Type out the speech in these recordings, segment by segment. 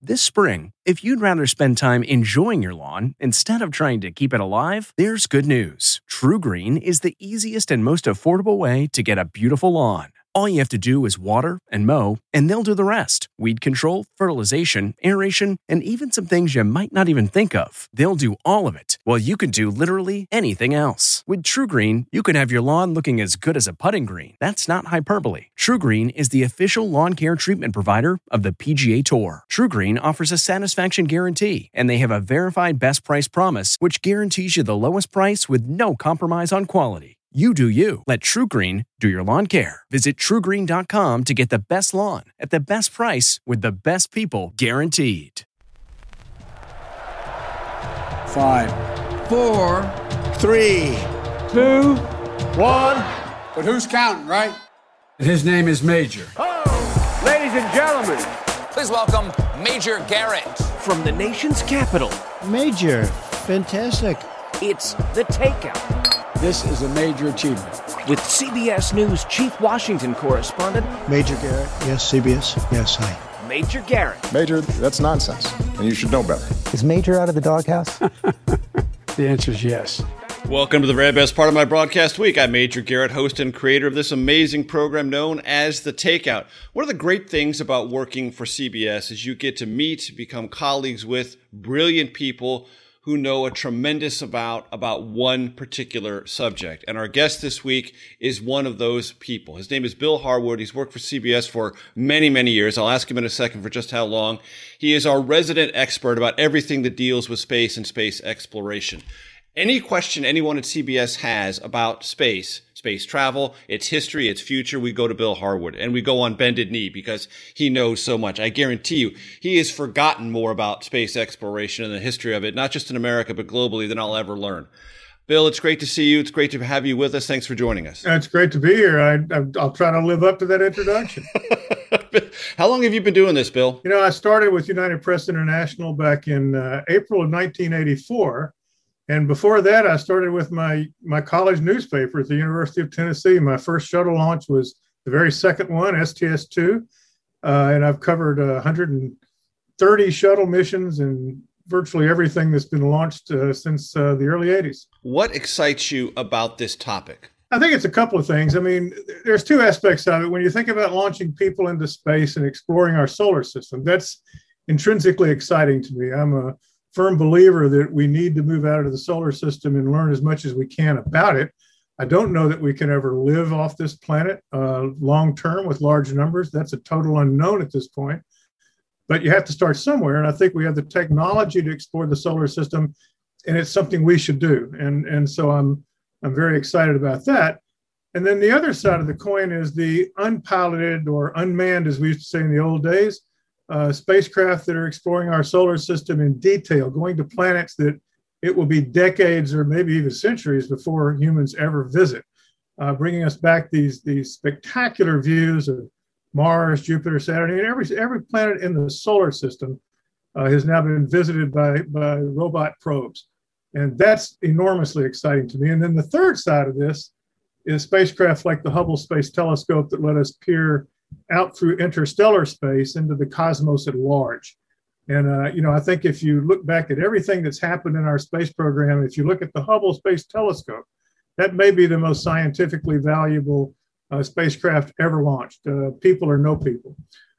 This spring, if you'd rather spend time enjoying your lawn instead of trying to keep it alive, there's good news. TruGreen is the easiest and most affordable way to get a beautiful lawn. All you have to do is water and mow, and they'll do the rest. Weed control, fertilization, aeration, and even some things you might not even think of. They'll do all of it, while you can do literally anything else. With TruGreen, you can have your lawn looking as good as a putting green. That's not hyperbole. TruGreen is the official lawn care treatment provider of the PGA Tour. TruGreen offers a satisfaction guarantee, and they have a verified best price promise, which guarantees you the lowest price with no compromise on quality. You do you. Let TruGreen do your lawn care. Visit TruGreen.com to get the best lawn at the best price with the best people guaranteed. 5, 4, 3, 2, 1. But who's counting, right? His name is Major. Oh, ladies and gentlemen, please welcome Major Garrett. From the nation's capital. Major, fantastic. It's The Takeout. This is a major achievement. With CBS News Chief Washington Correspondent Major Garrett, yes, CBS, yes, hi. Major Garrett. Major, that's nonsense, and you should know better. Is Major out of the doghouse? The answer is yes. Welcome to the very best part of my broadcast week. I'm Major Garrett, host and creator of this amazing program known as The Takeout. One of the great things about working for CBS is you get to meet, become colleagues with brilliant people who know a tremendous amount about one particular subject. And our guest this week is one of those people. His name is Bill Harwood. He's worked for CBS for many, many years. I'll ask him in a second for just how long. He is our resident expert about everything that deals with space and space exploration. Any question anyone at CBS has about space travel, its history, its future, we go to Bill Harwood, and we go on bended knee because he knows so much. I guarantee you, he has forgotten more about space exploration and the history of it, not just in America, but globally, than I'll ever learn. Bill, it's great to see you. It's great to have you with us. Thanks for joining us. It's great to be here. I'll try to live up to that introduction. How long have you been doing this, Bill? You know, I started with United Press International back in April of 1984. And before that, I started with my college newspaper at the University of Tennessee. My first shuttle launch was the very second one, STS-2. And I've covered 130 shuttle missions and virtually everything that's been launched since the early 80s. What excites you about this topic? I think it's a couple of things. I mean, there's two aspects of it. When you think about launching people into space and exploring our solar system, that's intrinsically exciting to me. I'm a firm believer that we need to move out of the solar system and learn as much as we can about it. I don't know that we can ever live off this planet long term with large numbers. That's a total unknown at this point. But you have to start somewhere. And I think we have the technology to explore the solar system, and it's something we should do. And so I'm very excited about that. And then the other side of the coin is the unpiloted or unmanned, as we used to say in the old days, spacecraft that are exploring our solar system in detail, going to planets that it will be decades or maybe even centuries before humans ever visit, bringing us back these spectacular views of Mars, Jupiter, Saturn, and every planet in the solar system has now been visited by robot probes. And that's enormously exciting to me. And then the third side of this is spacecraft like the Hubble Space Telescope that let us peer out through interstellar space into the cosmos at large. And, I think if you look back at everything that's happened in our space program, if you look at the Hubble Space Telescope, that may be the most scientifically valuable spacecraft ever launched, people or no people.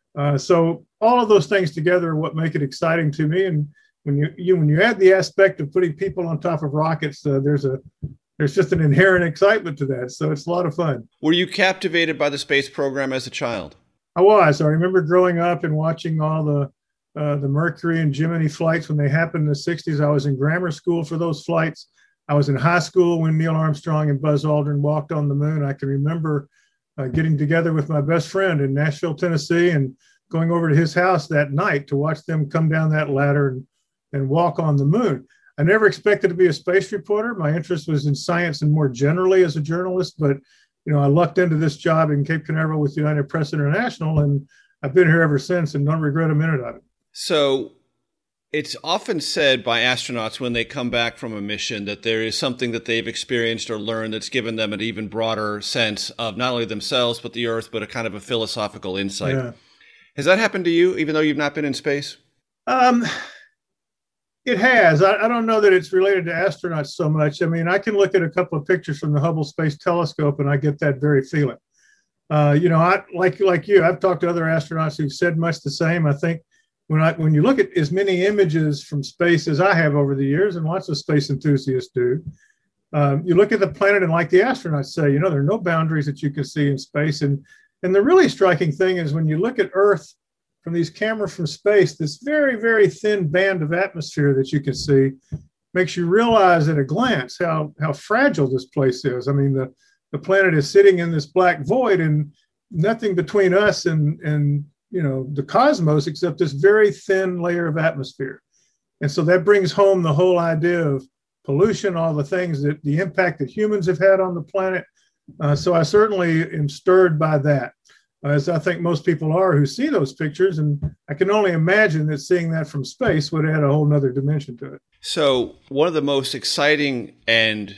So all of those things together are what make it exciting to me. And when you add the aspect of putting people on top of rockets, there's just an inherent excitement to that. So it's a lot of fun. Were you captivated by the space program as a child? I was. I remember growing up and watching all the Mercury and Gemini flights when they happened in the 60s. I was in grammar school for those flights. I was in high school when Neil Armstrong and Buzz Aldrin walked on the moon. I can remember getting together with my best friend in Nashville, Tennessee, and going over to his house that night to watch them come down that ladder and walk on the moon. I never expected to be a space reporter. My interest was in science and more generally as a journalist, but I lucked into this job in Cape Canaveral with United Press International, and I've been here ever since and don't regret a minute of it. So it's often said by astronauts when they come back from a mission that there is something that they've experienced or learned that's given them an even broader sense of not only themselves, but the Earth, but a kind of a philosophical insight. Yeah. Has that happened to you, even though you've not been in space? It has. I don't know that it's related to astronauts so much. I mean, I can look at a couple of pictures from the Hubble Space Telescope and I get that very feeling. I like you, I've talked to other astronauts who've said much the same. I think when you look at as many images from space as I have over the years, and lots of space enthusiasts do, you look at the planet and like the astronauts say, there are no boundaries that you can see in space. And the really striking thing is when you look at Earth from these cameras from space, this very, very thin band of atmosphere that you can see makes you realize at a glance how fragile this place is. I mean, the planet is sitting in this black void and nothing between us and the cosmos except this very thin layer of atmosphere. And so that brings home the whole idea of pollution, all the things the impact that humans have had on the planet. So I certainly am stirred by that, as I think most people are who see those pictures. And I can only imagine that seeing that from space would add a whole nother dimension to it. So one of the most exciting and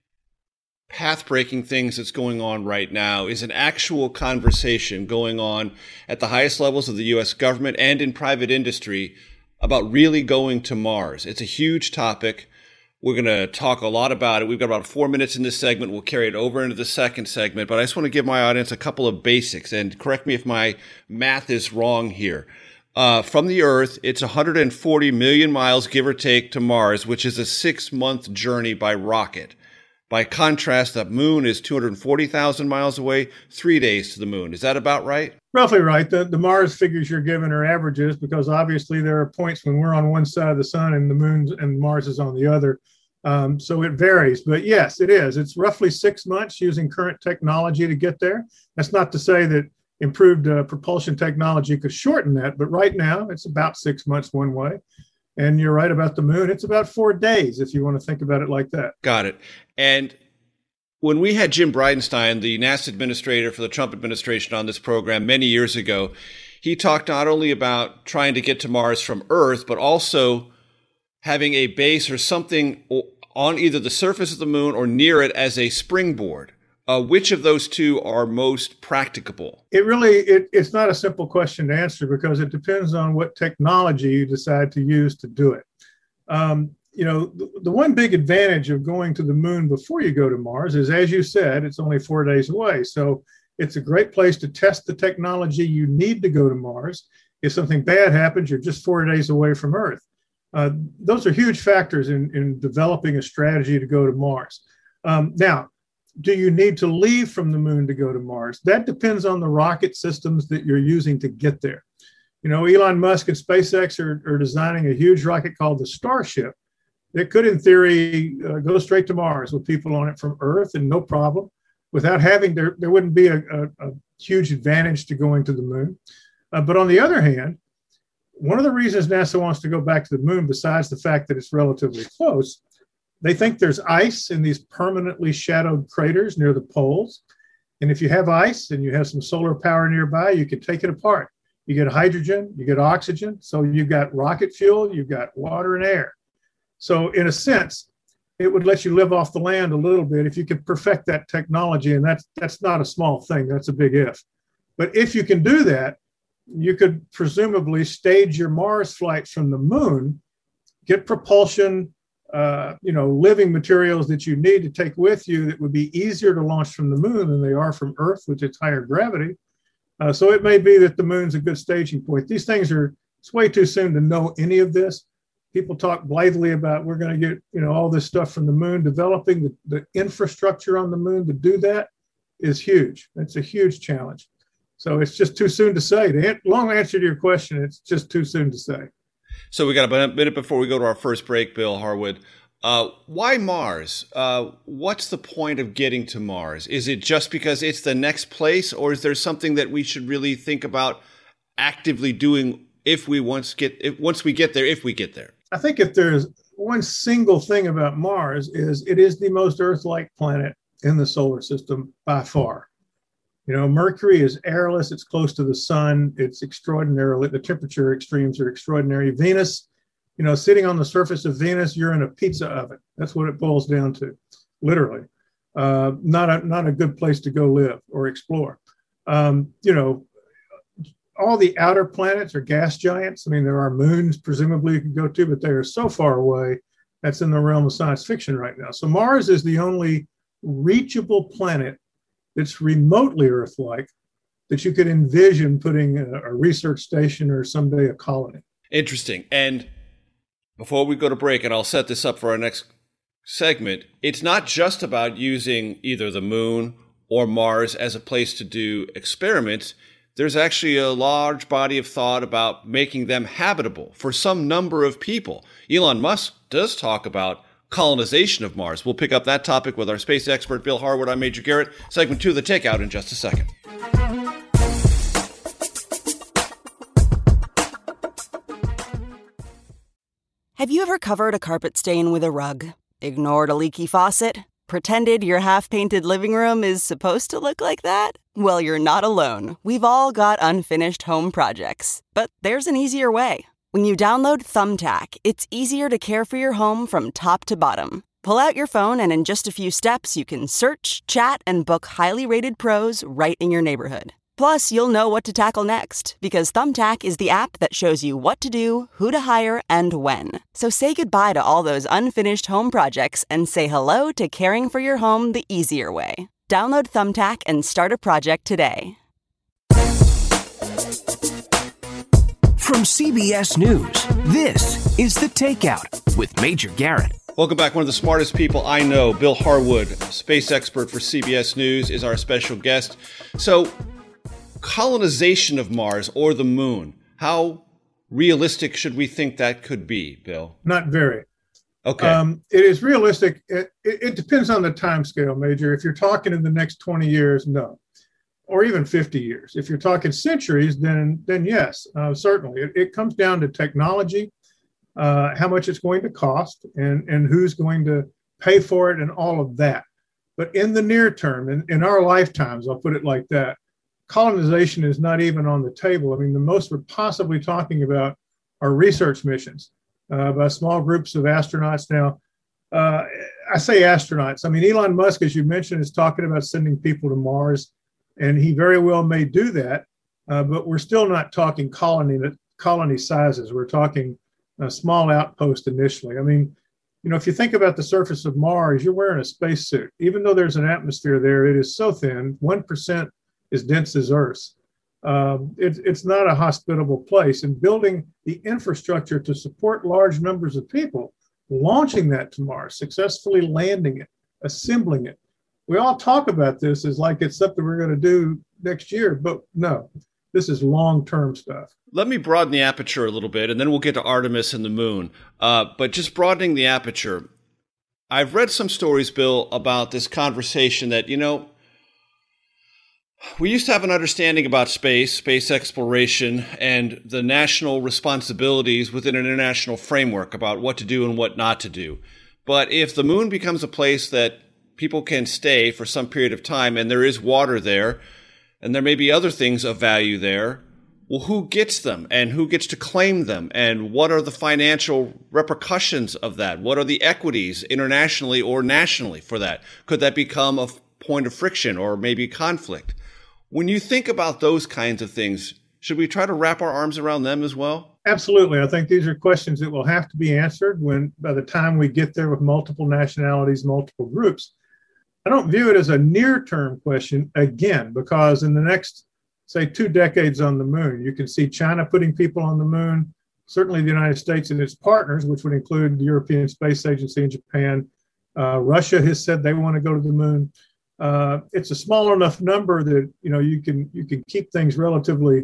path-breaking things that's going on right now is an actual conversation going on at the highest levels of the U.S. government and in private industry about really going to Mars. It's a huge topic. We're going to talk a lot about it. We've got about 4 minutes in this segment. We'll carry it over into the second segment, but I just want to give my audience a couple of basics, and correct me if my math is wrong here. From the Earth, it's 140 million miles, give or take, to Mars, which is a 6-month journey by rocket. By contrast, the moon is 240,000 miles away, 3 days to the moon. Is that about right? Roughly right. The Mars figures you're given are averages because obviously there are points when we're on one side of the sun and the moon and Mars is on the other. So it varies. But yes, it is. It's roughly 6 months using current technology to get there. That's not to say that improved propulsion technology could shorten that. But right now, it's about 6 months one way. And you're right about the moon. It's about 4 days, if you want to think about it like that. Got it. And when we had Jim Bridenstine, the NASA administrator for the Trump administration, on this program many years ago, he talked not only about trying to get to Mars from Earth, but also having a base or something on either the surface of the moon or near it as a springboard. Which of those two are most practicable? It's not a simple question to answer because it depends on what technology you decide to use to do it. The one big advantage of going to the moon before you go to Mars is, as you said, it's only 4 days away. So it's a great place to test the technology you need to go to Mars. If something bad happens, you're just 4 days away from Earth. Those are huge factors in developing a strategy to go to Mars. Now, do you need to leave from the moon to go to Mars? That depends on the rocket systems that you're using to get there. Elon Musk and SpaceX are designing a huge rocket called the Starship that could, in theory, go straight to Mars with people on it from Earth and no problem. Without having, there wouldn't be a huge advantage to going to the moon. But on the other hand, one of the reasons NASA wants to go back to the moon, besides the fact that it's relatively close, they think there's ice in these permanently shadowed craters near the poles. And if you have ice and you have some solar power nearby, you can take it apart. You get hydrogen, you get oxygen. So you've got rocket fuel, you've got water and air. So in a sense, it would let you live off the land a little bit if you could perfect that technology. And that's not a small thing. That's a big if. But if you can do that, you could presumably stage your Mars flight from the moon, get propulsion, living materials that you need to take with you that would be easier to launch from the moon than they are from Earth with its higher gravity. So it may be that the moon's a good staging point. These things it's way too soon to know any of this. People talk blithely about we're going to get, all this stuff from the moon. Developing the infrastructure on the moon to do that is huge. It's a huge challenge. So it's just too soon to say. The long answer to your question, it's just too soon to say. So we got about a minute before we go to our first break, Bill Harwood. Why Mars? What's the point of getting to Mars? Is it just because it's the next place, or is there something that we should really think about actively doing if we get there? I think if there's one single thing about Mars is it is the most Earth-like planet in the solar system by far. Mercury is airless. It's close to the sun. It's extraordinarily, the temperature extremes are extraordinary. Venus, sitting on the surface of Venus, you're in a pizza oven. That's what it boils down to, literally. Not a good place to go live or explore. all the outer planets are gas giants. I mean, there are moons presumably you can go to, but they are so far away. That's in the realm of science fiction right now. So Mars is the only reachable planet that's remotely Earth-like that you could envision putting a research station or someday a colony. Interesting. And before we go to break, and I'll set this up for our next segment, it's not just about using either the moon or Mars as a place to do experiments. There's actually a large body of thought about making them habitable for some number of people. Elon Musk does talk about colonization of Mars. We'll pick up that topic with our space expert, Bill Harwood. I'm Major Garrett. Segment 2 of The Takeout in just a second. Have you ever covered a carpet stain with a rug? Ignored a leaky faucet? Pretended your half-painted living room is supposed to look like that? Well, you're not alone. We've all got unfinished home projects. But there's an easier way. When you download Thumbtack, it's easier to care for your home from top to bottom. Pull out your phone and in just a few steps, you can search, chat, and book highly rated pros right in your neighborhood. Plus, you'll know what to tackle next, because Thumbtack is the app that shows you what to do, who to hire, and when. So say goodbye to all those unfinished home projects and say hello to caring for your home the easier way. Download Thumbtack and start a project today. From CBS News, this is The Takeout with Major Garrett. Welcome back. One of the smartest people I know, Bill Harwood, space expert for CBS News, is our special guest. So, colonization of Mars or the moon, how realistic should we think that could be, Bill? Not very. Okay. It is realistic. It depends on the time scale, Major. If you're talking in the next 20 years, no. Or even 50 years. If you're talking centuries, then yes, certainly. It comes down to technology, how much it's going to cost, and who's going to pay for it and all of that. But in the near term, in our lifetimes, I'll put it like that, colonization is not even on the table. I mean, the most we're possibly talking about are research missions by small groups of astronauts. Now, I say astronauts. I mean, Elon Musk, as you mentioned, is talking about sending people to Mars, and he very well may do that, but we're still not talking colony sizes. We're talking a small outpost initially. I mean, you know, if you think about the surface of Mars, you're wearing a spacesuit. Even though there's an atmosphere there, it is so thin, 1% as dense as Earth's. It's not a hospitable place. And building the infrastructure to support large numbers of people, launching that to Mars, successfully landing it, assembling it. We all talk about this as like it's something we're going to do next year, but no, this is long-term stuff. Let me broaden the aperture a little bit, and then we'll get to Artemis and the moon. But just broadening the aperture, I've read some stories, Bill, about this conversation that, you know, we used to have an understanding about space exploration, and the national responsibilities within an international framework about what to do and what not to do. But if the moon becomes a place that people can stay for some period of time, and there is water there, and there may be other things of value there, well, who gets them, and who gets to claim them, and what are the financial repercussions of that? What are the equities internationally or nationally for that? Could that become a point of friction or maybe conflict? When you think about those kinds of things, should we try to wrap our arms around them as well? Absolutely. I think these are questions that will have to be answered by the time we get there with multiple nationalities, multiple groups. I don't view it as a near-term question, again, because in the next, say, 2 decades on the moon, you can see China putting people on the moon, certainly the United States and its partners, which would include the European Space Agency and Japan. Russia has said they want to go to the moon. It's a small enough number that, you know, you can keep things relatively,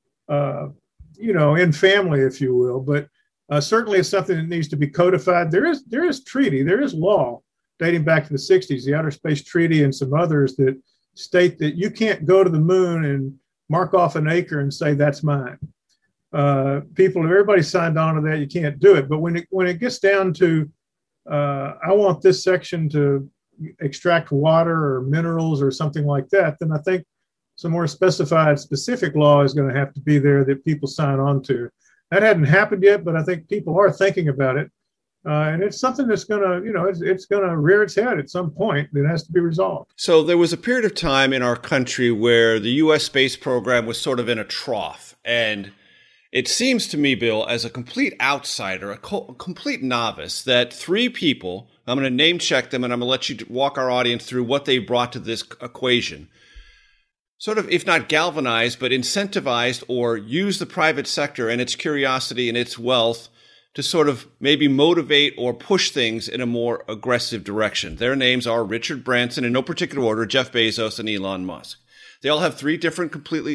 in family, if you will. But certainly it's something that needs to be codified. There is treaty, there is law dating back to the 60s, the Outer Space Treaty and some others that state that you can't go to the moon and mark off an acre and say that's mine. Everybody signed on to that. You can't do it. But when it gets down to, I want this section to extract water or minerals or something like that, then I think some more specific law is going to have to be there that people sign on to. That hadn't happened yet, but I think people are thinking about it. And it's something that's going to, it's going to rear its head at some point. It has to be resolved. So there was a period of time in our country where the U.S. space program was sort of in a trough. And it seems to me, Bill, as a complete outsider, a complete novice, that three people, I'm going to name check them and I'm going to let you walk our audience through what they brought to this equation, sort of, if not galvanized, but incentivized or used the private sector and its curiosity and its wealth to sort of maybe motivate or push things in a more aggressive direction. Their names are Richard Branson, in no particular order, Jeff Bezos, and Elon Musk. They all have three different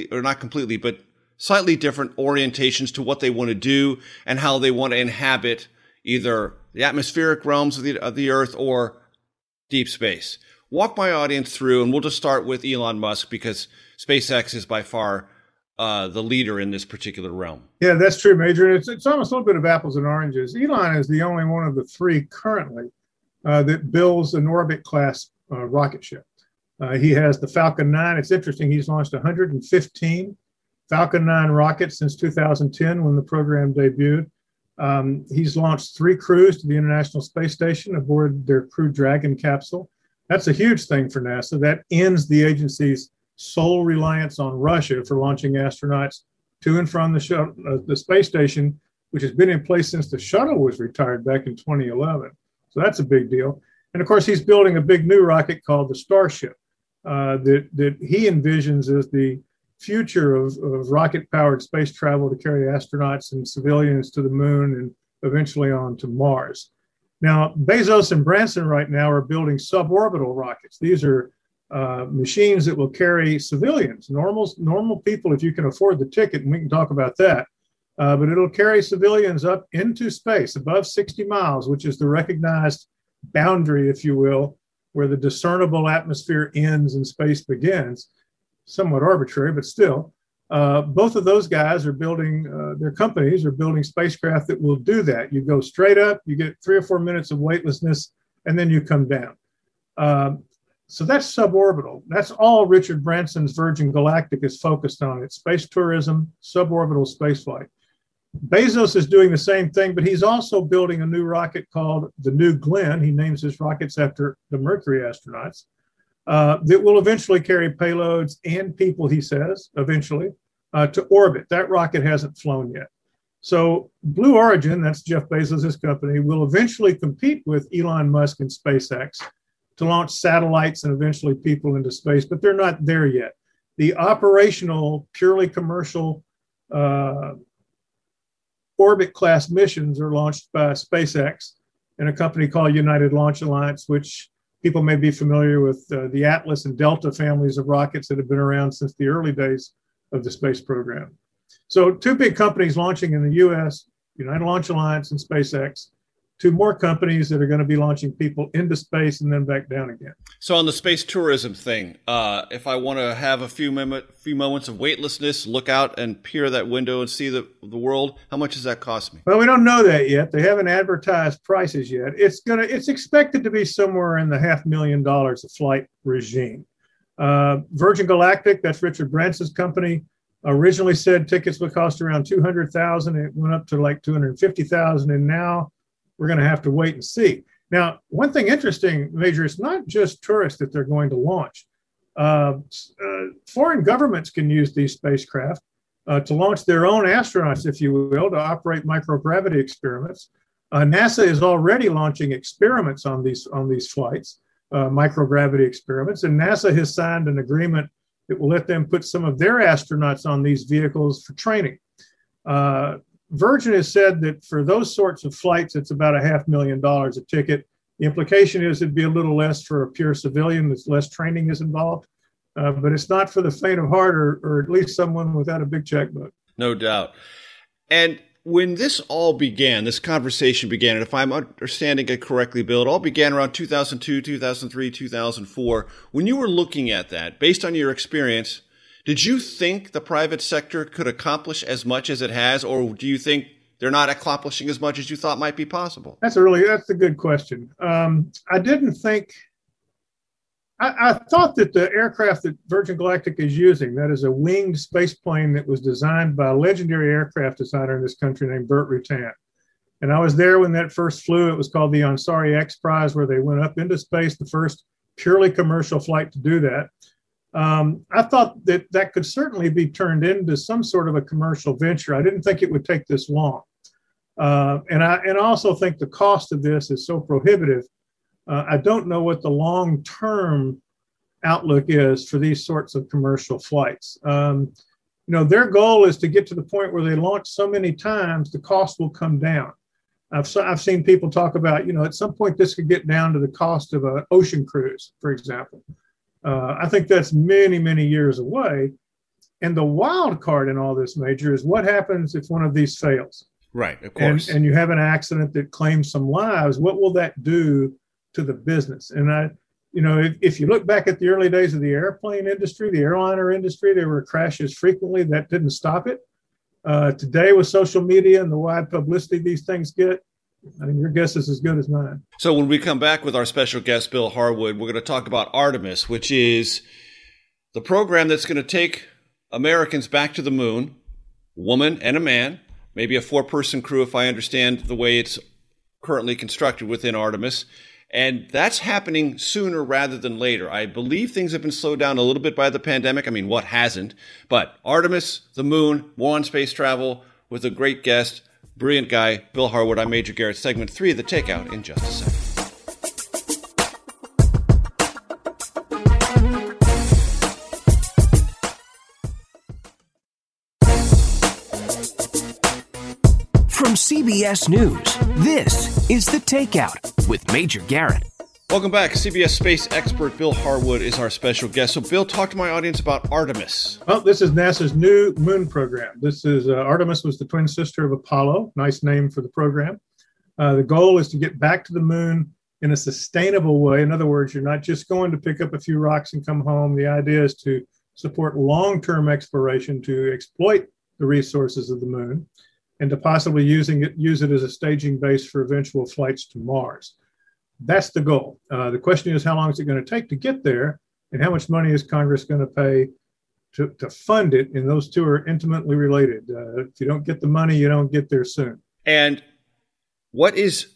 but slightly different orientations to what they want to do and how they want to inhabit either the atmospheric realms of the Earth or deep space. Walk my audience through, and we'll just start with Elon Musk because SpaceX is by far the leader in this particular realm. Yeah, that's true, Major. It's almost a little bit of apples and oranges. Elon is the only one of the three currently that builds an orbit-class rocket ship. He has the Falcon 9. It's interesting. He's launched 115 Falcon 9 rockets since 2010 when the program debuted. He's launched 3 crews to the International Space Station aboard their Crew Dragon capsule. That's a huge thing for NASA. That ends the agency's sole reliance on Russia for launching astronauts to and from the space station, which has been in place since the shuttle was retired back in 2011. So that's a big deal. And of course, he's building a big new rocket called the Starship that he envisions as the future of rocket-powered space travel to carry astronauts and civilians to the moon and eventually on to Mars. Now, Bezos and Branson right now are building suborbital rockets. These are machines that will carry civilians, normal people, if you can afford the ticket, and we can talk about that. But it'll carry civilians up into space above 60 miles, which is the recognized boundary, if you will, where the discernible atmosphere ends and space begins. Somewhat arbitrary, but still. Both of those guys are building, their companies are building spacecraft that will do that. You go straight up, you get 3 or 4 minutes of weightlessness, and then you come down. So that's suborbital. That's all Richard Branson's Virgin Galactic is focused on. It's space tourism, suborbital spaceflight. Bezos is doing the same thing, but he's also building a new rocket called the New Glenn. He names his rockets after the Mercury astronauts. That will eventually carry payloads and people, he says, eventually, to orbit. That rocket hasn't flown yet. So Blue Origin, that's Jeff Bezos' company, will eventually compete with Elon Musk and SpaceX to launch satellites and eventually people into space, but they're not there yet. The operational, purely commercial orbit-class missions are launched by SpaceX and a company called United Launch Alliance, which people may be familiar with the Atlas and Delta families of rockets that have been around since the early days of the space program. So 2 big companies launching in the U.S., United Launch Alliance and SpaceX, 2 more companies that are going to be launching people into space and then back down again. So on the space tourism thing, if I want to have a few moments of weightlessness, look out and peer that window and see the world, how much does that cost me? Well, we don't know that yet. They haven't advertised prices yet. It's expected to be somewhere in the $500,000 a flight regime. Virgin Galactic, that's Richard Branson's company, originally said tickets would cost around $200,000. It went up to like $250,000, and now we're going to have to wait and see. Now, one thing interesting, Major, it's not just tourists that they're going to launch. Foreign governments can use these spacecraft to launch their own astronauts, if you will, to operate microgravity experiments. NASA is already launching experiments on these flights, microgravity experiments, and NASA has signed an agreement that will let them put some of their astronauts on these vehicles for training. Virgin has said that for those sorts of flights, it's about $500,000 a ticket. The implication is it'd be a little less for a pure civilian, as less training is involved. But it's not for the faint of heart, or at least someone without a big checkbook. No doubt. And when this all began, this conversation began, and if I'm understanding it correctly, Bill, it all began around 2002, 2003, 2004. When you were looking at that, based on your experience, did you think the private sector could accomplish as much as it has, or do you think they're not accomplishing as much as you thought might be possible? That's a good question. I didn't think, I thought that the aircraft that Virgin Galactic is using, that is a winged space plane that was designed by a legendary aircraft designer in this country named Burt Rutan. And I was there when that first flew. It was called the Ansari X Prize, where they went up into space, the first purely commercial flight to do that. I thought that could certainly be turned into some sort of a commercial venture. I didn't think it would take this long. And I also think the cost of this is so prohibitive. I don't know what the long-term outlook is for these sorts of commercial flights. Their goal is to get to the point where they launch so many times, the cost will come down. I've seen people talk about, at some point this could get down to the cost of an ocean cruise, for example. I think that's many, many years away. And the wild card in all this, Major, is what happens if one of these fails? Right, of course. And you have an accident that claims some lives. What will that do to the business? And if you look back at the early days of the airplane industry, the airliner industry, there were crashes frequently. That didn't stop it. Today, with social media and the wide publicity these things get, your guess is as good as mine. So when we come back with our special guest, Bill Harwood, we're going to talk about Artemis, which is the program that's going to take Americans back to the moon, a woman and a man, maybe a 4-person crew if I understand the way it's currently constructed within Artemis. And that's happening sooner rather than later. I believe things have been slowed down a little bit by the pandemic. I mean, what hasn't? But Artemis, the moon, more on space travel with a great guest, brilliant guy, Bill Harwood. I'm Major Garrett. Segment 3 of The Takeout in just a second. From CBS News, this is The Takeout with Major Garrett. Welcome back. CBS space expert Bill Harwood is our special guest. So, Bill, talk to my audience about Artemis. Well, this is NASA's new moon program. This is Artemis was the twin sister of Apollo. Nice name for the program. The goal is to get back to the moon in a sustainable way. In other words, you're not just going to pick up a few rocks and come home. The idea is to support long-term exploration to exploit the resources of the moon and to possibly use it as a staging base for eventual flights to Mars. That's the goal. The question is, how long is it going to take to get there, and how much money is Congress going to pay to fund it? And those two are intimately related. If you don't get the money, you don't get there soon. And what is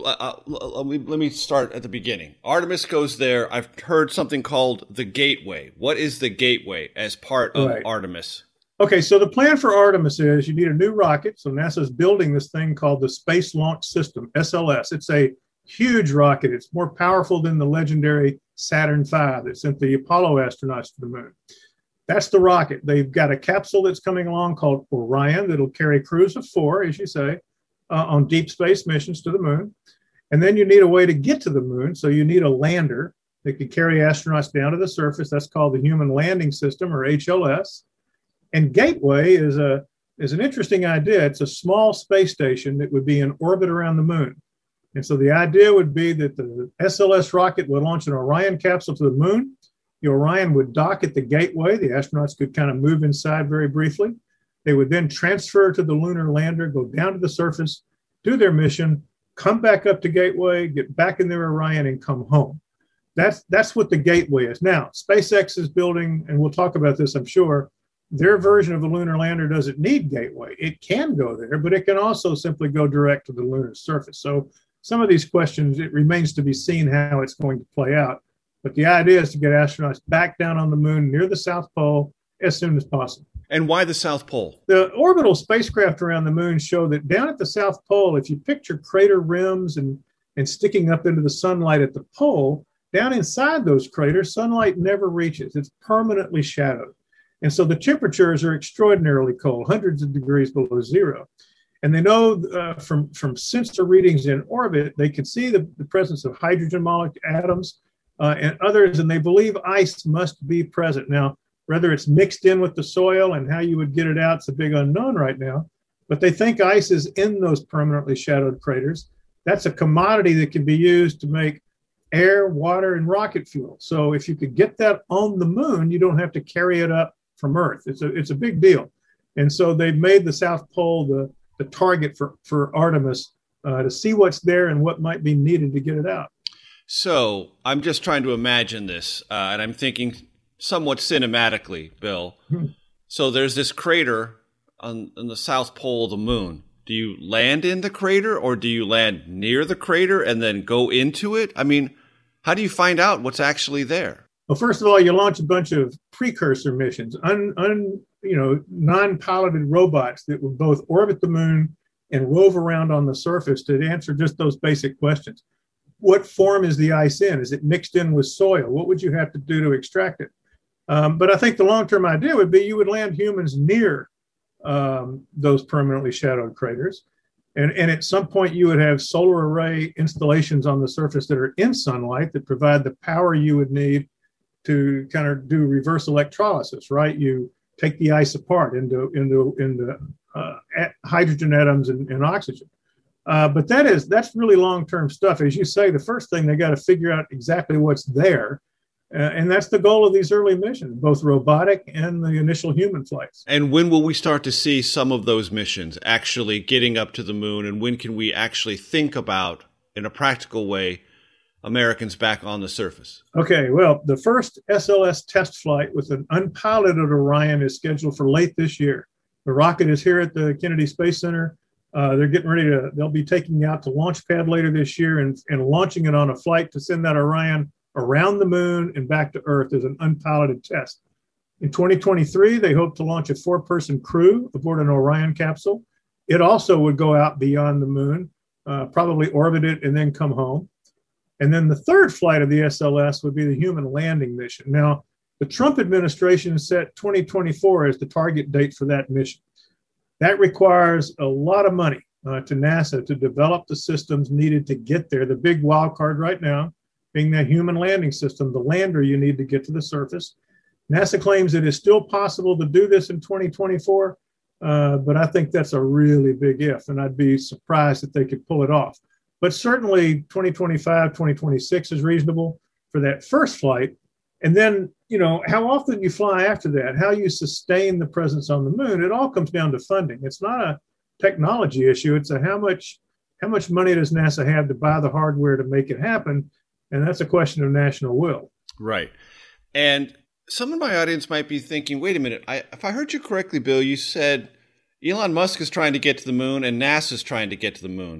let me start at the beginning. Artemis goes there. I've heard something called the Gateway. What is the Gateway as part of Artemis? Okay, so the plan for Artemis is you need a new rocket. So NASA's building this thing called the Space Launch System, SLS. It's a huge rocket. It's more powerful than the legendary Saturn V that sent the Apollo astronauts to the moon. That's the rocket. They've got a capsule that's coming along called Orion that'll carry crews of 4, as you say, on deep space missions to the moon. And then you need a way to get to the moon. So you need a lander that can carry astronauts down to the surface. That's called the Human Landing System, or HLS. And Gateway is an interesting idea. It's a small space station that would be in orbit around the moon. And so the idea would be that the SLS rocket would launch an Orion capsule to the moon. The Orion would dock at the Gateway. The astronauts could kind of move inside very briefly. They would then transfer to the lunar lander, go down to the surface, do their mission, come back up to Gateway, get back in their Orion, and come home. That's what the Gateway is. Now, SpaceX is building, and we'll talk about this, I'm sure, their version of the lunar lander doesn't need Gateway. It can go there, but it can also simply go direct to the lunar surface. So some of these questions, it remains to be seen how it's going to play out. But the idea is to get astronauts back down on the moon near the South Pole as soon as possible. And why the South Pole? The orbital spacecraft around the moon show that down at the South Pole, if you picture crater rims and sticking up into the sunlight at the pole, down inside those craters, sunlight never reaches. It's permanently shadowed. And so the temperatures are extraordinarily cold, hundreds of degrees below zero. And they know from sensor readings in orbit, they can see the presence of hydrogen molecule atoms and others, and they believe ice must be present. Now, whether it's mixed in with the soil and how you would get it out, it's a big unknown right now. But they think ice is in those permanently shadowed craters. That's a commodity that can be used to make air, water, and rocket fuel. So if you could get that on the moon, you don't have to carry it up from Earth. It's a big deal. And so they've made the South Pole the target for Artemis to see what's there and what might be needed to get it out. So I'm just trying to imagine this, and I'm thinking somewhat cinematically, Bill. So there's this crater on the South Pole of the moon. Do you land in the crater, or do you land near the crater and then go into it? I mean, how do you find out what's actually there? Well, first of all, you launch a bunch of precursor missions, non-piloted robots that will both orbit the moon and rove around on the surface to answer just those basic questions. What form is the ice in? Is it mixed in with soil? What would you have to do to extract it? But I think the long-term idea would be you would land humans near those permanently shadowed craters. And at some point, you would have solar array installations on the surface that are in sunlight that provide the power you would need to kind of do reverse electrolysis, right? You take the ice apart into hydrogen atoms and oxygen. But that's really long-term stuff. As you say, the first thing they got to figure out exactly what's there. And that's the goal of these early missions, both robotic and the initial human flights. And when will we start to see some of those missions actually getting up to the moon? And when can we actually think about, in a practical way, Americans back on the surface? Okay, well, the first SLS test flight with an unpiloted Orion is scheduled for late this year. The rocket is here at the Kennedy Space Center. They're getting ready they'll be taking it out to launch pad later this year and launching it on a flight to send that Orion around the moon and back to Earth as an unpiloted test. In 2023, they hope to launch a 4-person crew aboard an Orion capsule. It also would go out beyond the moon, probably orbit it and then come home. And then the third flight of the SLS would be the human landing mission. Now, the Trump administration set 2024 as the target date for that mission. That requires a lot of money to NASA to develop the systems needed to get there. The big wild card right now being that human landing system, the lander you need to get to the surface. NASA claims it is still possible to do this in 2024, but I think that's a really big if, and I'd be surprised if they could pull it off. But certainly 2025, 2026 is reasonable for that first flight. And then, how often you fly after that, how you sustain the presence on the moon, it all comes down to funding. It's not a technology issue. It's how much money does NASA have to buy the hardware to make it happen? And that's a question of national will. Right. And some of my audience might be thinking, wait a minute, if I heard you correctly, Bill, you said Elon Musk is trying to get to the moon and NASA is trying to get to the moon.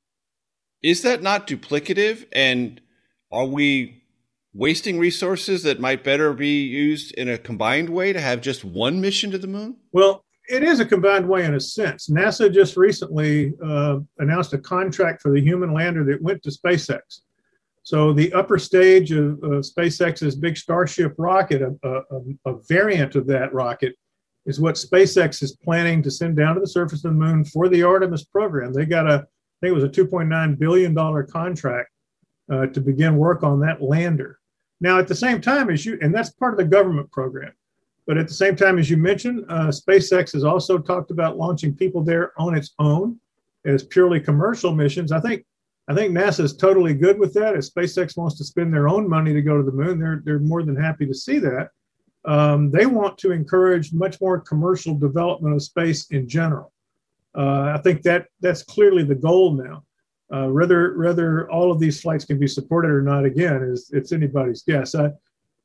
Is that not duplicative? And are we wasting resources that might better be used in a combined way to have just one mission to the moon? Well, it is a combined way in a sense. NASA just recently announced a contract for the human lander that went to SpaceX. So the upper stage of SpaceX's big Starship rocket, a variant of that rocket, is what SpaceX is planning to send down to the surface of the moon for the Artemis program. They got I think it was a $2.9 billion contract to begin work on that lander. Now, at the same time and that's part of the government program, but at the same time, as you mentioned, SpaceX has also talked about launching people there on its own as purely commercial missions. I think NASA is totally good with that. If SpaceX wants to spend their own money to go to the moon, they're more than happy to see that. They want to encourage much more commercial development of space in general. I think that's clearly the goal now. Whether all of these flights can be supported or not, again, it's anybody's guess. I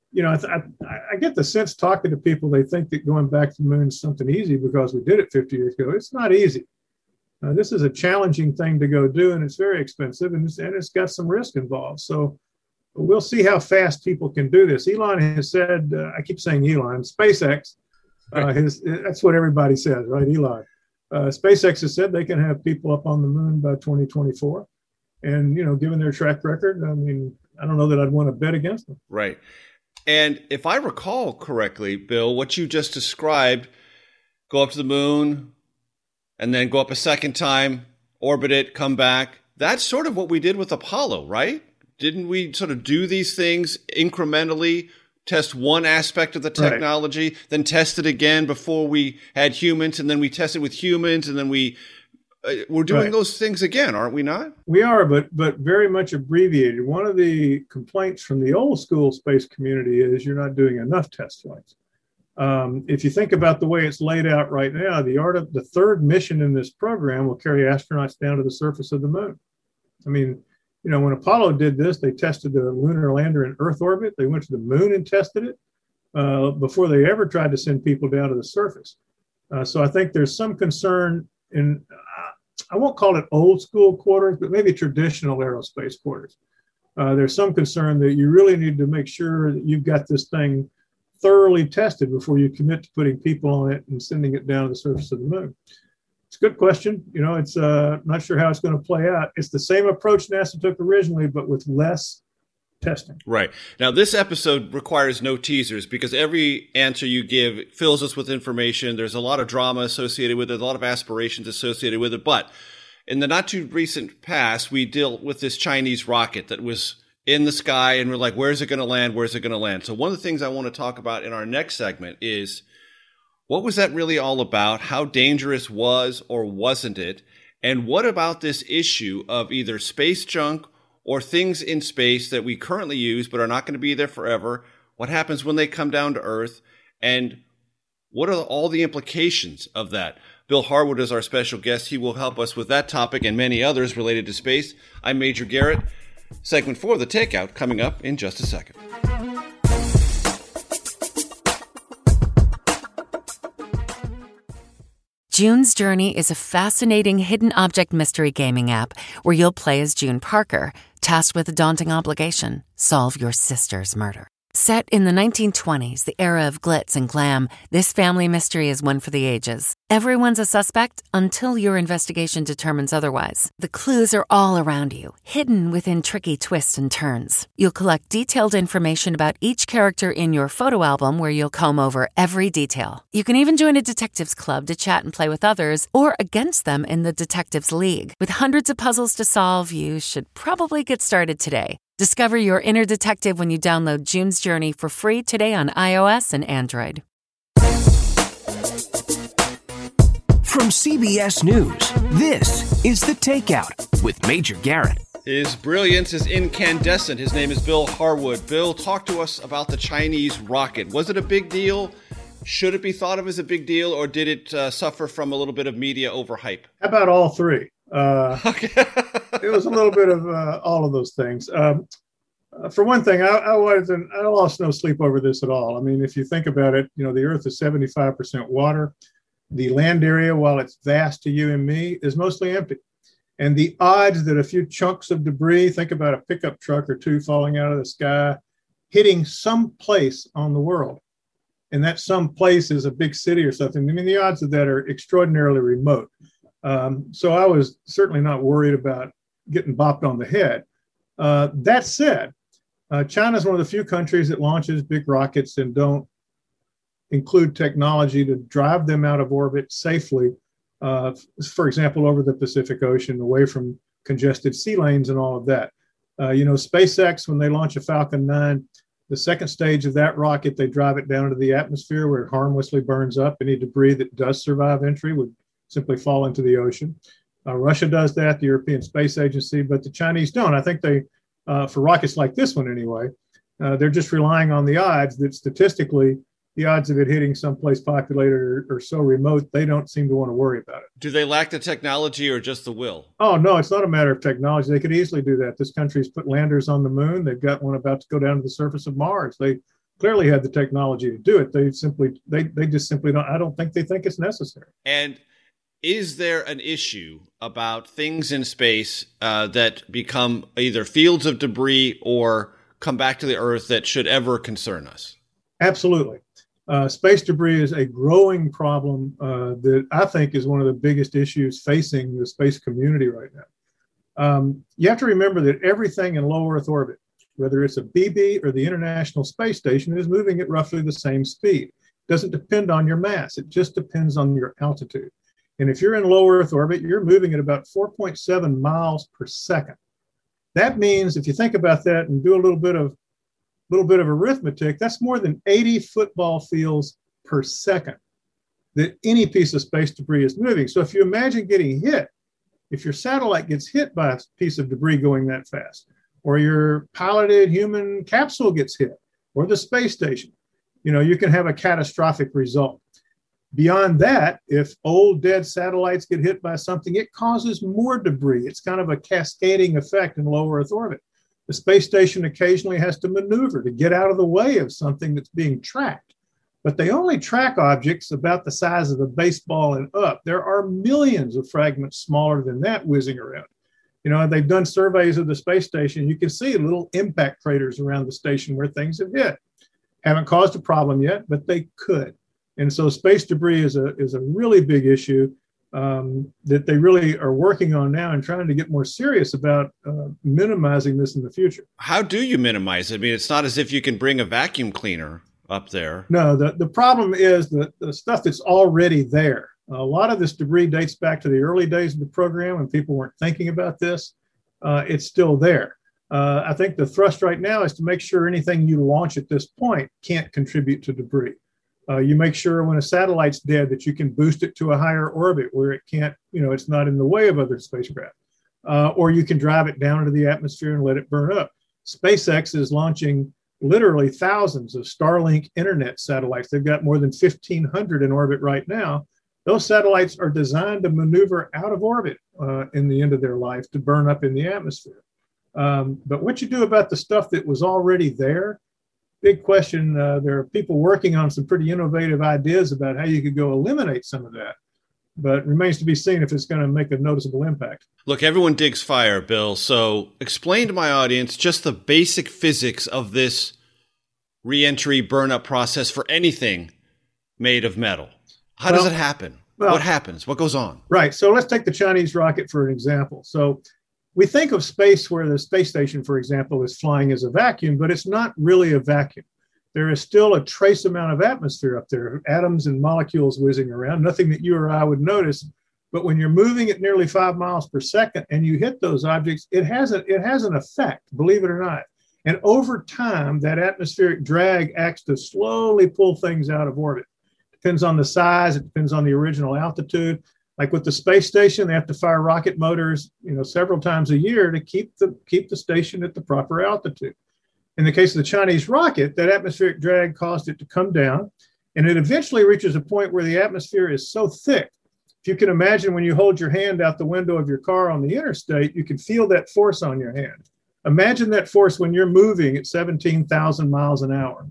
get the sense talking to people, they think that going back to the moon is something easy because we did it 50 years ago. It's not easy. This is a challenging thing to go do, and it's very expensive, and it's got some risk involved. So we'll see how fast people can do this. Elon has said, I keep saying Elon, SpaceX, that's what everybody says, right? Elon. SpaceX has said they can have people up on the moon by 2024. And, given their track record, I mean, I don't know that I'd want to bet against them. Right. And if I recall correctly, Bill, what you just described, go up to the moon and then go up a second time, orbit it, come back. That's sort of what we did with Apollo, right? Didn't we sort of do these things incrementally, test one aspect of the technology, then test it again before we had humans, and then we tested with humans, and then we're doing those things again, aren't we not? We are, but very much abbreviated. One of the complaints from the old school space community is you're not doing enough test flights. If you think about the way it's laid out right now, the third mission in this program will carry astronauts down to the surface of the moon. I mean, when Apollo did this, they tested the lunar lander in Earth orbit. They went to the moon and tested it before they ever tried to send people down to the surface. So I think there's some concern in, I won't call it old school quarters, but maybe traditional aerospace quarters. There's some concern that you really need to make sure that you've got this thing thoroughly tested before you commit to putting people on it and sending it down to the surface of the moon. It's a good question. It's not sure how it's going to play out. It's the same approach NASA took originally, but with less testing. Right. Now, this episode requires no teasers because every answer you give fills us with information. There's a lot of drama associated with it, a lot of aspirations associated with it. But in the not too recent past, we dealt with this Chinese rocket that was in the sky, and we're like, where's it going to land? Where's it going to land? So one of the things I want to talk about in our next segment is, what was that really all about? How dangerous was or wasn't it? And what about this issue of either space junk or things in space that we currently use but are not going to be there forever? What happens when they come down to Earth? And what are all the implications of that? Bill Harwood is our special guest. He will help us with that topic and many others related to space. I'm Major Garrett. Segment 4 of The Takeout coming up in just a second. June's Journey is a fascinating hidden object mystery gaming app where you'll play as June Parker, tasked with a daunting obligation: solve your sister's murder. Set in the 1920s, the era of glitz and glam, this family mystery is one for the ages. Everyone's a suspect until your investigation determines otherwise. The clues are all around you, hidden within tricky twists and turns. You'll collect detailed information about each character in your photo album where you'll comb over every detail. You can even join a detectives club to chat and play with others or against them in the Detectives League. With hundreds of puzzles to solve, you should probably get started today. Discover your inner detective when you download June's Journey for free today on iOS and Android. From CBS News, this is The Takeout with Major Garrett. His brilliance is incandescent. His name is Bill Harwood. Bill, talk to us about the Chinese rocket. Was it a big deal? Should it be thought of as a big deal, or did it suffer from a little bit of media overhype? How about all three? Okay. It was a little bit of all of those things. For one thing, I lost no sleep over this at all. I mean, if you think about it, the Earth is 75% water. The land area, while it's vast to you and me, is mostly empty. And the odds that a few chunks of debris, think about a pickup truck or two falling out of the sky, hitting some place on the world, and that some place is a big city or something, I mean, the odds of that are extraordinarily remote. So I was certainly not worried about getting bopped on the head. That said, China is one of the few countries that launches big rockets and don't include technology to drive them out of orbit safely, for example, over the Pacific Ocean, away from congested sea lanes and all of that. SpaceX, when they launch a Falcon 9, the second stage of that rocket, they drive it down into the atmosphere where it harmlessly burns up. Any debris that does survive entry would simply fall into the ocean. Russia does that, the European Space Agency, but the Chinese don't. I think they, for rockets like this one anyway, they're just relying on the odds that statistically, the odds of it hitting someplace populated or so remote, they don't seem to want to worry about it. Do they lack the technology or just the will? Oh, no, it's not a matter of technology. They could easily do that. This country's put landers on the moon. They've got one about to go down to the surface of Mars. They clearly had the technology to do it. They just simply don't. I don't think they think it's necessary. And is there an issue about things in space that become either fields of debris or come back to the Earth that should ever concern us? Absolutely. Space debris is a growing problem that I think is one of the biggest issues facing the space community right now. You have to remember that everything in low Earth orbit, whether it's a BB or the International Space Station, is moving at roughly the same speed. It doesn't depend on your mass. It just depends on your altitude. And if you're in low Earth orbit, you're moving at about 4.7 miles per second. That means, if you think about that and do a little bit of arithmetic, that's more than 80 football fields per second that any piece of space debris is moving. So if you imagine getting hit, if your satellite gets hit by a piece of debris going that fast, or your piloted human capsule gets hit, or the space station, you can have a catastrophic result. Beyond that, if old dead satellites get hit by something, it causes more debris. It's kind of a cascading effect in low Earth orbit. The space station occasionally has to maneuver to get out of the way of something that's being tracked. But they only track objects about the size of a baseball and up. There are millions of fragments smaller than that whizzing around. They've done surveys of the space station. You can see little impact craters around the station where things have hit. Haven't caused a problem yet, but they could. And so space debris is a really big issue that they really are working on now and trying to get more serious about minimizing this in the future. How do you minimize it? I mean, it's not as if you can bring a vacuum cleaner up there. No, the problem is the stuff that's already there. A lot of this debris dates back to the early days of the program when people weren't thinking about this. It's still there. I think the thrust right now is to make sure anything you launch at this point can't contribute to debris. You make sure when a satellite's dead that you can boost it to a higher orbit where it can't, it's not in the way of other spacecraft. Or you can drive it down into the atmosphere and let it burn up. SpaceX is launching literally thousands of Starlink internet satellites. They've got more than 1,500 in orbit right now. Those satellites are designed to maneuver out of orbit in the end of their life to burn up in the atmosphere. But what you do about the stuff that was already there, big question. There are people working on some pretty innovative ideas about how you could go eliminate some of that. But it remains to be seen if it's going to make a noticeable impact. Look, everyone digs fire, Bill. So explain to my audience just the basic physics of this re-entry burn-up process for anything made of metal. How does it happen? What happens? What goes on? Right. So let's take the Chinese rocket for an example. So we think of space where the space station, for example, is flying as a vacuum, but it's not really a vacuum. There is still a trace amount of atmosphere up there, atoms and molecules whizzing around, nothing that you or I would notice. But when you're moving at nearly 5 miles per second and you hit those objects, it has an effect, believe it or not. And over time, that atmospheric drag acts to slowly pull things out of orbit. Depends on the size. It depends on the original altitude. Like with the space station, they have to fire rocket motors, several times a year to keep the station at the proper altitude. In the case of the Chinese rocket, that atmospheric drag caused it to come down, and it eventually reaches a point where the atmosphere is so thick. If you can imagine when you hold your hand out the window of your car on the interstate, you can feel that force on your hand. Imagine that force when you're moving at 17,000 miles an hour.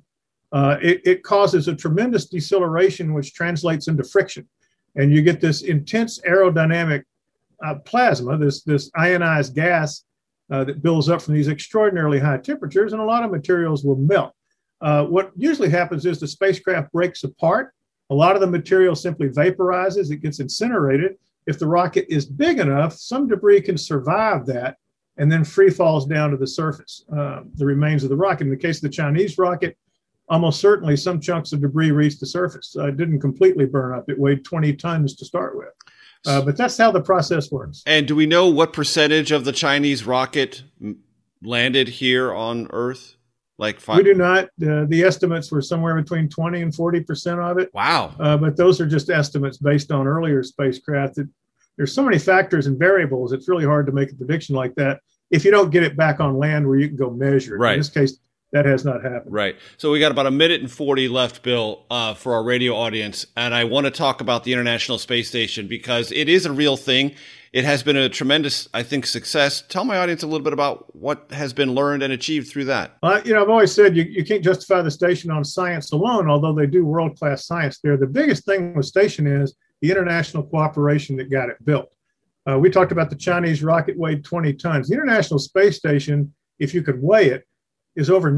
It causes a tremendous deceleration, which translates into friction. And you get this intense aerodynamic plasma, this ionized gas that builds up from these extraordinarily high temperatures, and a lot of materials will melt. What usually happens is the spacecraft breaks apart. A lot of the material simply vaporizes. It gets incinerated. If the rocket is big enough, some debris can survive that and then free falls down to the surface, the remains of the rocket. In the case of the Chinese rocket, almost certainly some chunks of debris reached the surface. It didn't completely burn up. It weighed 20 tons to start with. But that's how the process works. And do we know what percentage of the Chinese rocket landed here on Earth? We do not. The estimates were somewhere between 20 and 40% of it. Wow. But those are just estimates based on earlier spacecraft. There's so many factors and variables, it's really hard to make a prediction like that if you don't get it back on land where you can go measure it. Right. In this case, that has not happened. Right. So we got about 1 minute and 40 left, Bill, for our radio audience. And I want to talk about the International Space Station because it is a real thing. It has been a tremendous, I think, success. Tell my audience a little bit about what has been learned and achieved through that. I've always said you can't justify the station on science alone, although they do world-class science there. The biggest thing with station is the international cooperation that got it built. We talked about the Chinese rocket weighed 20 tons. The International Space Station, if you could weigh it, is over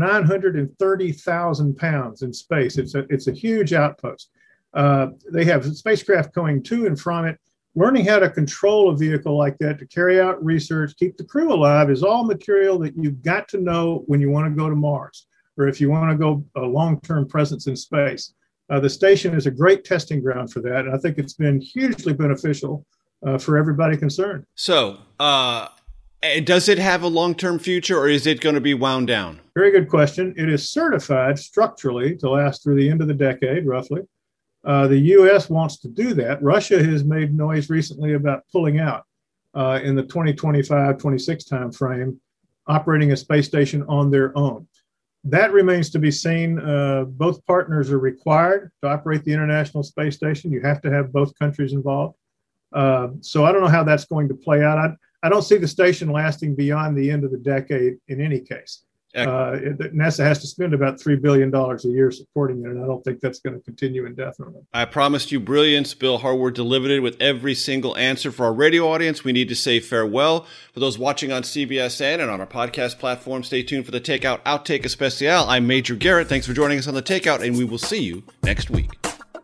930,000 pounds in space. It's a huge outpost. They have spacecraft going to and from it. Learning how to control a vehicle like that to carry out research, keep the crew alive is all material that you've got to know when you want to go to Mars or if you want to go a long-term presence in space. The station is a great testing ground for that, and I think it's been hugely beneficial for everybody concerned. So, does it have a long-term future, or is it going to be wound down? Very good question. It is certified structurally to last through the end of the decade, roughly. The U.S. wants to do that. Russia has made noise recently about pulling out in the 2025-26 timeframe, operating a space station on their own. That remains to be seen. Both partners are required to operate the International Space Station. You have to have both countries involved. So I don't know how that's going to play out. I don't see the station lasting beyond the end of the decade in any case. NASA has to spend about $3 billion a year supporting it, and I don't think that's going to continue indefinitely. I promised you brilliance. Bill Harwood delivered it with every single answer. For our radio audience, we need to say farewell. For those watching on CBSN and on our podcast platform, stay tuned for the Takeout Outtake Especial. I'm Major Garrett. Thanks for joining us on the Takeout, and we will see you next week.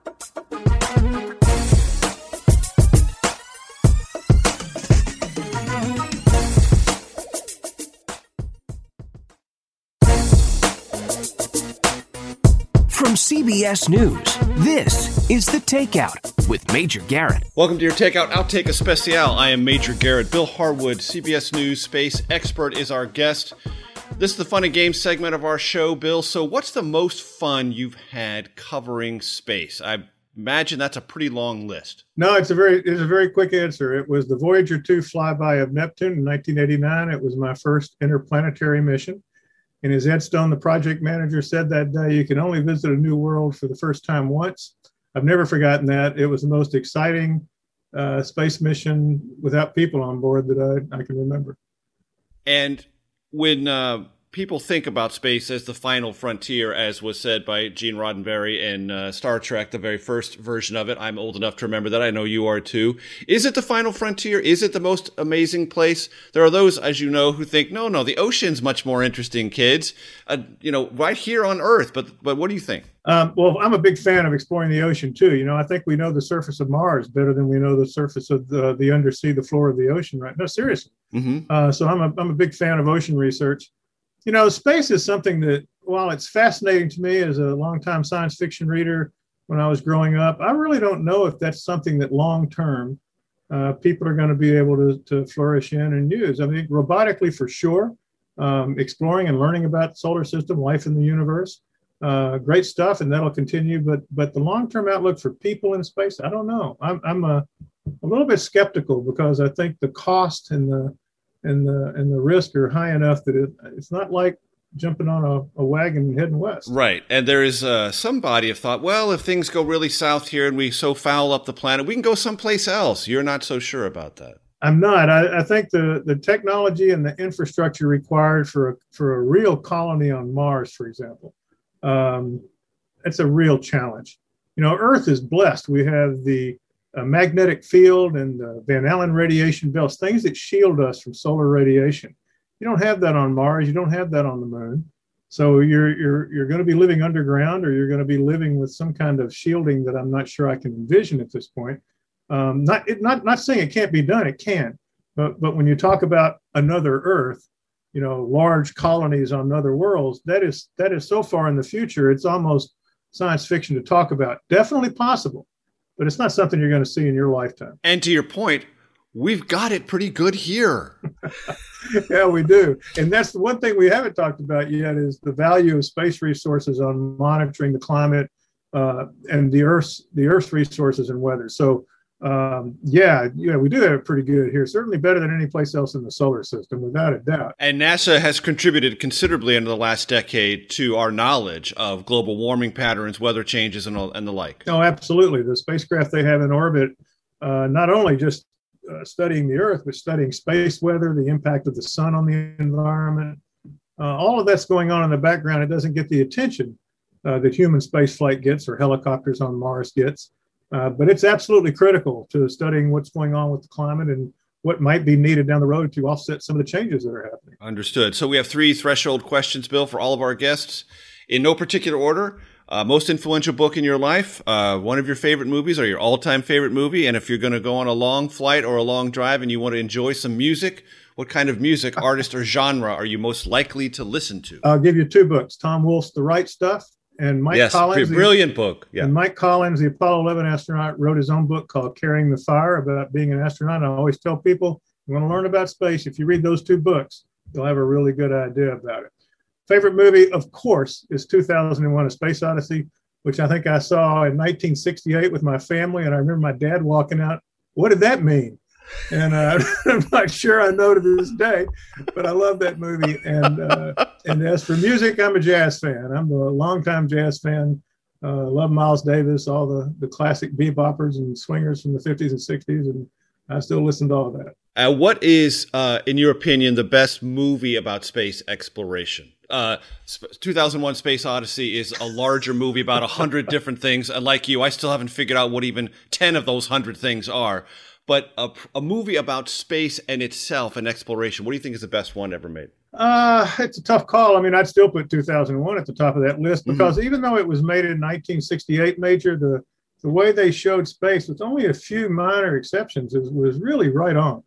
From CBS News, this is The Takeout with Major Garrett. Welcome to your Takeout Outtake Especial. I am Major Garrett. Bill Harwood, CBS News space expert, is our guest. This is the fun and games segment of our show, Bill. So what's the most fun you've had covering space? I imagine that's a pretty long list. No, it's a very quick answer. It was the Voyager 2 flyby of Neptune in 1989. It was my first interplanetary mission. And as Ed Stone, the project manager, said that day, you can only visit a new world for the first time once. I've never forgotten that. It was the most exciting space mission without people on board that I can remember. And when people think about space as the final frontier, as was said by Gene Roddenberry in Star Trek, the very first version of it, I'm old enough to remember that. I know you are too. Is it the final frontier? Is it the most amazing place? There are those, as you know, who think, no, the ocean's much more interesting, kids. Right here on Earth. But what do you think? Well, I'm a big fan of exploring the ocean too. I think we know the surface of Mars better than we know the surface of the undersea, the floor of the ocean, right? No, seriously. Mm-hmm. So I'm a big fan of ocean research. Space is something that, while it's fascinating to me as a longtime science fiction reader when I was growing up, I really don't know if that's something that long-term people are going to be able to flourish in and use. I mean, robotically for sure, exploring and learning about the solar system, life in the universe, great stuff, and that'll continue. But the long-term outlook for people in space, I don't know. I'm a little bit skeptical because I think the cost and the risk are high enough that it's not like jumping on a wagon and heading west. Right. And there is some body of thought, well, if things go really south here and we so foul up the planet, we can go someplace else. You're not so sure about that. I'm not. I think the technology and the infrastructure required for a real colony on Mars, for example, it's a real challenge. Earth is blessed. We have the magnetic field and Van Allen radiation belts, things that shield us from solar radiation. You don't have that on Mars. You don't have that on the moon. So you're going to be living underground, or you're going to be living with some kind of shielding that I'm not sure I can envision at this point. Not saying it can't be done. It can. But when you talk about another Earth, large colonies on other worlds, that is so far in the future, it's almost science fiction to talk about. Definitely possible. But it's not something you're going to see in your lifetime. And to your point, we've got it pretty good here. Yeah, we do. And that's the one thing we haven't talked about yet is the value of space resources on monitoring the climate and the Earth's resources and weather. So, we do have it pretty good here. Certainly better than any place else in the solar system, without a doubt. And NASA has contributed considerably in the last decade to our knowledge of global warming patterns, weather changes, and the like. Oh, absolutely. The spacecraft they have in orbit, not only just studying the Earth, but studying space weather, the impact of the sun on the environment. All of that's going on in the background. It doesn't get the attention that human spaceflight gets or helicopters on Mars gets. But it's absolutely critical to studying what's going on with the climate and what might be needed down the road to offset some of the changes that are happening. Understood. So we have 3 threshold questions, Bill, for all of our guests. In no particular order, most influential book in your life, one of your favorite movies or your all-time favorite movie, and if you're going to go on a long flight or a long drive and you want to enjoy some music, what kind of music, artist, or genre are you most likely to listen to? I'll give you 2 books, Tom Wolfe's The Right Stuff, and Mike Collins. Brilliant book. Yeah. And Mike Collins, the Apollo 11 astronaut, wrote his own book called Carrying the Fire about being an astronaut. I always tell people, you want to learn about space, if you read those 2 books, you'll have a really good idea about it. Favorite movie, of course, is 2001: A Space Odyssey, which I think I saw in 1968 with my family. And I remember my dad walking out. What did that mean? And I'm not sure I know to this day, but I love that movie. And as for music, I'm a jazz fan. I'm a longtime jazz fan. Love Miles Davis, all the classic beboppers and swingers from the 50s and 60s, and I still listen to all of that. What is, in your opinion, the best movie about space exploration? 2001 Space Odyssey is a larger movie about 100 different things. And like you, I still haven't figured out what even 10 of those 100 things are. But a movie about space and itself and exploration, what do you think is the best one ever made? It's a tough call. I mean, I'd still put 2001 at the top of that list because even though it was made in 1968, Major, the way they showed space, with only a few minor exceptions, was really right on.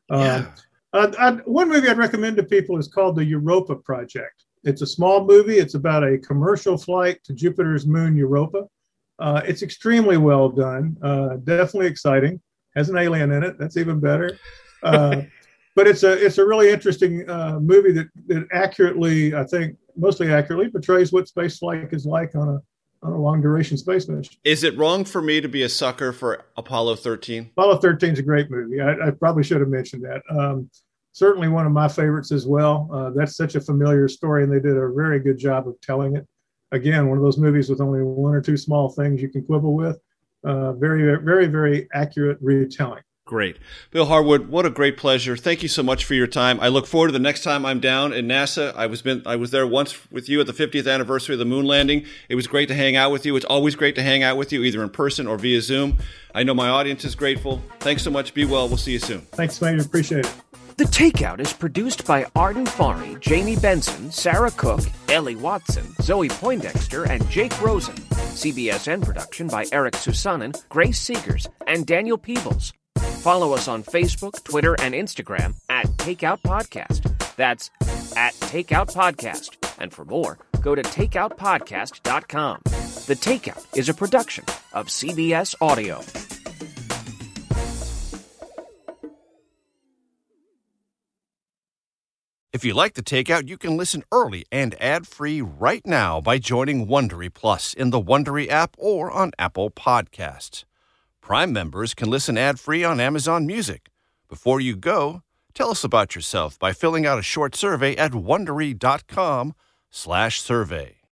One movie I'd recommend to people is called The Europa Project. It's a small movie. It's about a commercial flight to Jupiter's moon, Europa. It's extremely well done, definitely exciting. Has an alien in it. That's even better. But it's a really interesting movie that accurately, I think, mostly accurately portrays what space flight is like on a long duration space mission. Is it wrong for me to be a sucker for Apollo 13? Apollo 13 is a great movie. I probably should have mentioned that. Certainly one of my favorites as well. That's such a familiar story, and they did a very good job of telling it. Again, one of those movies with only one or two small things you can quibble with. Very, very, very accurate retelling. Great. Bill Harwood, what a great pleasure. Thank you so much for your time. I look forward to the next time I'm down in NASA. I was there once with you at the 50th anniversary of the moon landing. It was great to hang out with you. It's always great to hang out with you, either in person or via Zoom. I know my audience is grateful. Thanks so much. Be well. We'll see you soon. Thanks, Major. Appreciate it. The Takeout is produced by Arden Farhi, Jamie Benson, Sarah Cook, Ellie Watson, Zoe Poindexter, and Jake Rosen. CBSN production by Eric Susanen, Grace Seegers, and Daniel Peebles. Follow us on Facebook, Twitter, and Instagram at Takeout Podcast. That's at Takeout Podcast. And for more, go to takeoutpodcast.com. The Takeout is a production of CBS Audio. If you like The Takeout, you can listen early and ad-free right now by joining Wondery Plus in the Wondery app or on Apple Podcasts. Prime members can listen ad-free on Amazon Music. Before you go, tell us about yourself by filling out a short survey at Wondery.com/survey.